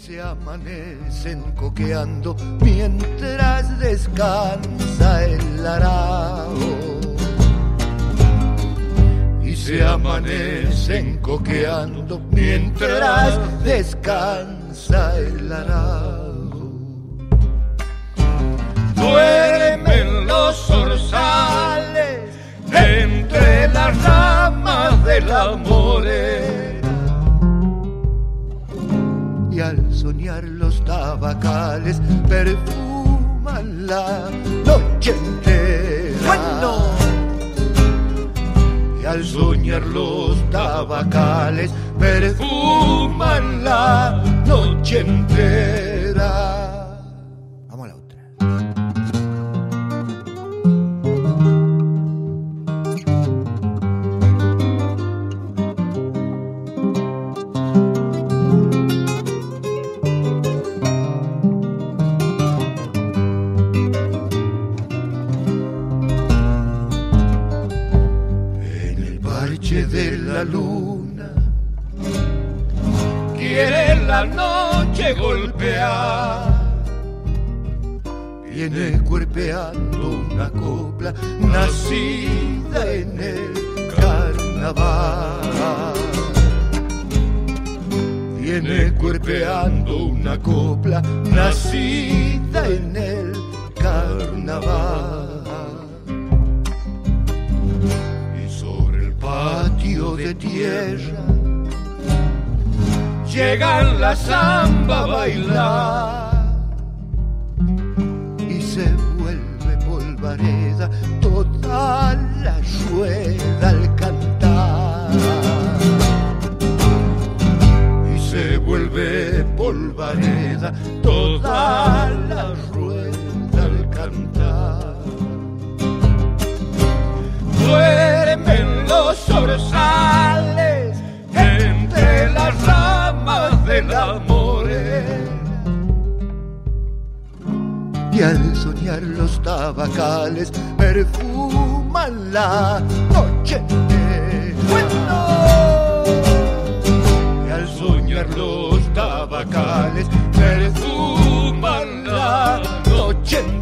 se amanecen coqueando mientras descansa el arao. Y se amanecen coqueando mientras descansa el arao. Duermen los zorzales entre las ramas de la morena, y al soñar los tabacales perfuman la noche entera. ¡Bueno! Y al soñar los tabacales perfuman la noche entera. Vamos a la otra. De la luna quiere la noche golpear, viene cuerpeando una copla nacida en el carnaval. Viene cuerpeando una copla nacida en el carnaval. Patio de tierra llegan la samba a bailar y se vuelve polvareda toda la rueda al cantar. Y se vuelve polvareda toda la rueda al cantar. Duermen los zorzales entre las ramas de la morena, y al soñar los tabacales perfuman la noche entera. ¡Bueno! Y al soñar los tabacales perfuman la noche entera.